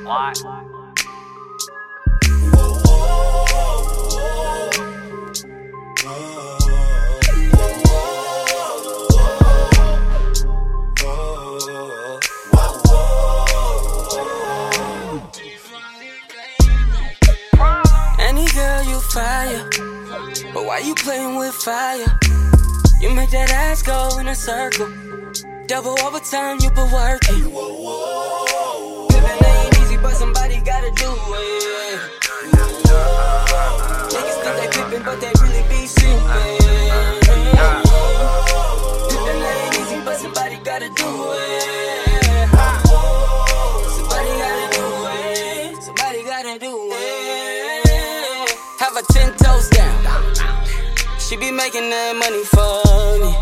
What? Any girl you fire, but why you playing with fire? You make that ass go in a circle. Double overtime, you put work in. Living ain't easy, but somebody gotta do it. Niggas think they pippin', but they really be simpin'. Living ain't easy, but somebody gotta do it. Somebody gotta do it. Somebody gotta do it. Have her 10 toes down. She be making that money for me.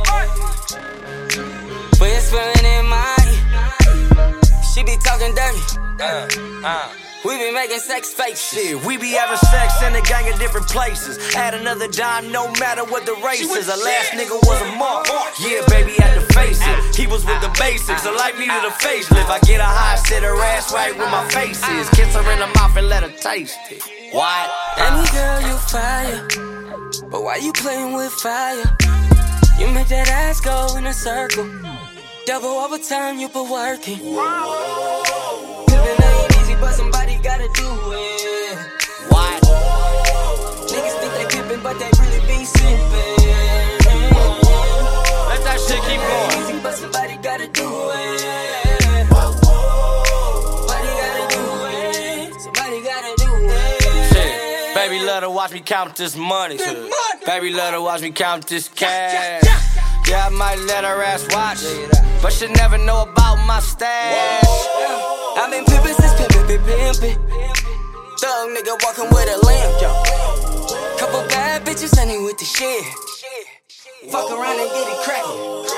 But it's feeling in my. She be talking dirty. We be making sex fake shit. We be having sex in a gang of different places. Add another dime, no matter what the race is. Our last nigga was a mark. Yeah, baby, had to face it. He was with the basics. Her life needed a facelift. I get her high, sit her ass right where my face is. Kiss her in the mouth and let her taste it. What? Any girl you fire, but why you playing with fire? You make that ass go in a circle. Double overtime, you put work in. Living ain't easy, but somebody gotta do it. What? Niggas think they pippin', but they really be simpin'. Let that shit keep Ain't going. easy, but somebody gotta do it. Somebody gotta do it. Somebody gotta do it. Shit. Baby, let her watch me count this money. Baby, let her watch me count this cash. Yeah, I might let her ass watch, but she never know about my stash. I've been pimpin' since pimpin'. Thug nigga walking with a lamp, yo. Couple bad bitches and he with the shit. Fuck around and get it crackin'.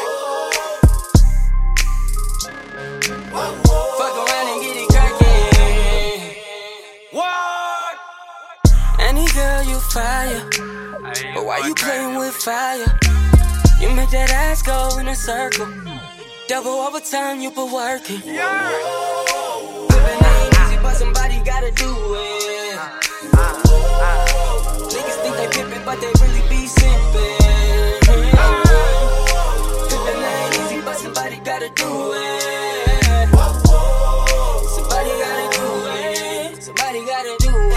Fuck around and get it crackin'. What? Any girl you fire, but why you playing with fire? You make that ass go in a circle. Double overtime, you put work in. Living ain't easy, but somebody gotta do it. Niggas think they pippin', but they really be simpin'. Living ain't easy, but somebody gotta do it. Somebody gotta do it. Somebody gotta do it.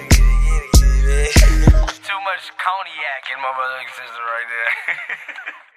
Too much cognac in my motherfucking system right there.